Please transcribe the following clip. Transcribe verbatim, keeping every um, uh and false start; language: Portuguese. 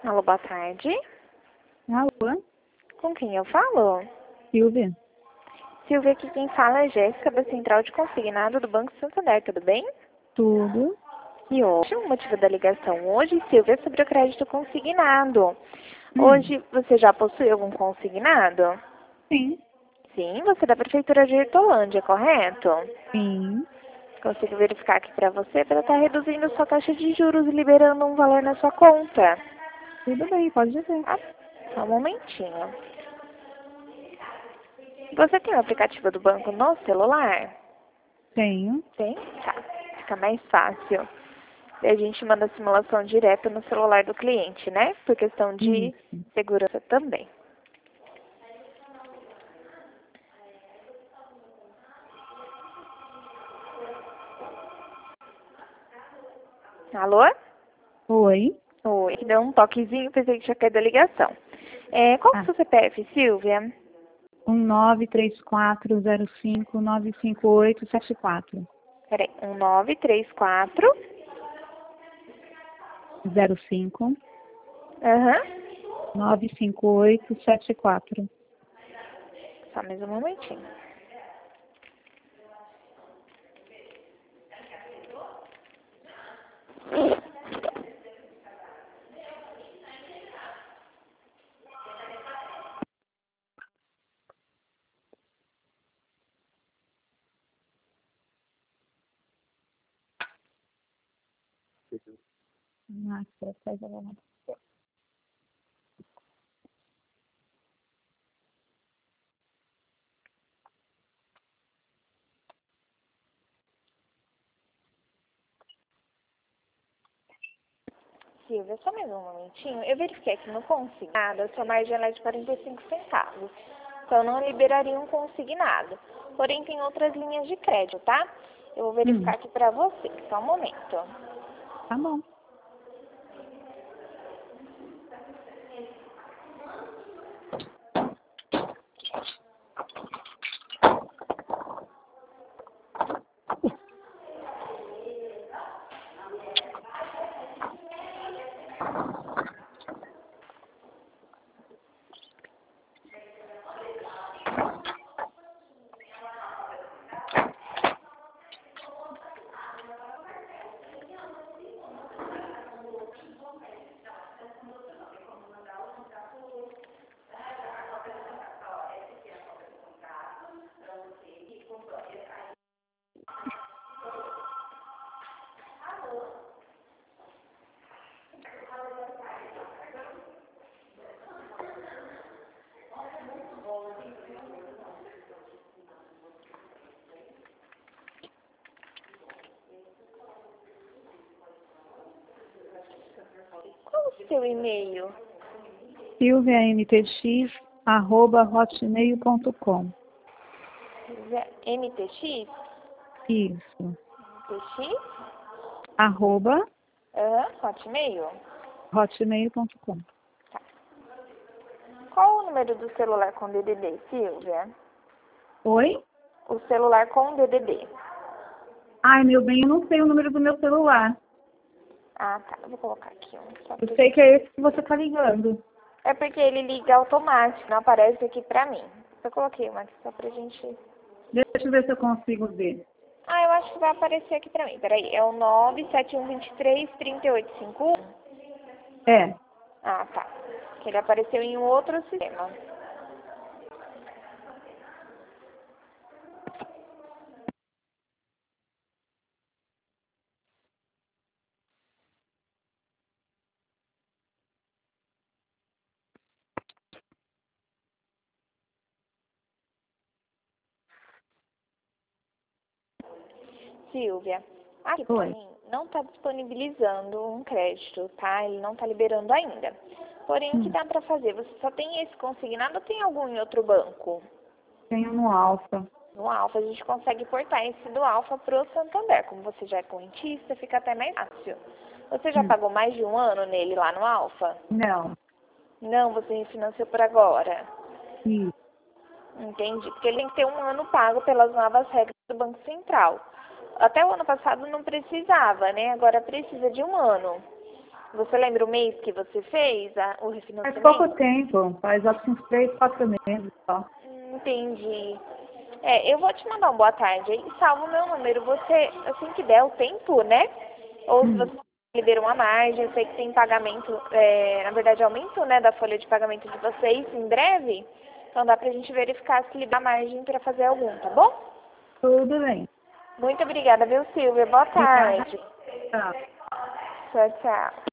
Alô, boa tarde. Alô? Com quem eu falo? Silvia? Silvia, aqui quem fala é Jéssica, da Central de Consignado do Banco Santander, tudo bem? Tudo. E hoje, o motivo da ligação hoje, Silvia, é sobre o crédito consignado. Hum. Hoje, você já possui algum consignado? Sim. Sim, você é da Prefeitura de Hortolândia, correto? Sim. Consigo verificar aqui para você para estar reduzindo sua taxa de juros e liberando um valor na sua conta. Tudo bem, pode dizer. Ah, só um momentinho. Você tem o aplicativo do banco no celular? Tenho. Tem? Tá. Fica mais fácil. E a gente manda a simulação direta no celular do cliente, né? Por questão de Isso. segurança também. Alô? Oi. Oi. Deu um toquezinho, pensei que tinha caído a ligação. É, qual que é o Ah, seu C P F, Silvia? um nove três quatro zero cinco nove cinco oito sete quatro. Peraí, um nove três quatro. Zero cinco Aham. nove cinco oito sete quatro. Só mais um momentinho. Nossa, faz a verdade. Silvia, só mais um momentinho. Eu verifiquei aqui no consignado, a sua margem ela é de quarenta e cinco centavos. Então, não liberaria um consignado. Porém, tem outras linhas de crédito, tá? Eu vou verificar Hum, aqui pra você. Só um momento. tá bom. Qual o seu e-mail? Silvia M T X arroba hotmail ponto com. M T X? Isso. M T X? Arroba Aham, Hotmail. hotmail ponto com. Tá. Qual o número do celular com D D D, Silvia? Oi? O celular com D D D. Ai, meu bem, eu não sei o número do meu celular. Ah, tá. Eu vou colocar aqui um. Só Eu pra sei gente... que é esse que você tá ligando. É porque ele liga automático, não aparece aqui pra mim. Eu coloquei uma aqui só pra gente... Deixa eu ver se eu consigo ver. Ah, eu acho que vai aparecer aqui pra mim. Peraí, é o nove sete um dois três, três oito cinco um? É. Ah, tá. Que ele apareceu em um outro sistema. Silvia, aqui pra Oi. mim não tá disponibilizando um crédito, tá? Ele não tá liberando ainda. Porém, o que Hum, dá pra fazer? Você só tem esse consignado ou tem algum em outro banco? tenho no Alfa. No Alfa, a gente consegue portar esse do Alfa pro Santander. Como você já é correntista, fica até mais fácil. Você já Hum, pagou mais de um ano nele lá no Alfa? não. Não, você refinanciou por agora. Isso. Entendi. Porque ele tem que ter um ano pago pelas novas regras do Banco Central. Até o ano passado não precisava, né? Agora precisa de um ano. Você lembra o mês que você fez a, o refinanciamento? Faz pouco tempo, faz acho que uns três, quatro meses só. Hum, entendi. É, eu vou te mandar um boa tarde aí, salva o meu número. Você, assim que der o tempo, né? Ou se Hum. você liberar uma margem, eu sei que tem pagamento, é, na verdade, aumento, né, da folha de pagamento de vocês em breve. Então dá pra gente verificar se libera a margem para fazer algum, tá bom? Tudo bem. Muito obrigada, viu, Silvia? Boa Obrigada. tarde. Tchau. Tchau, tchau.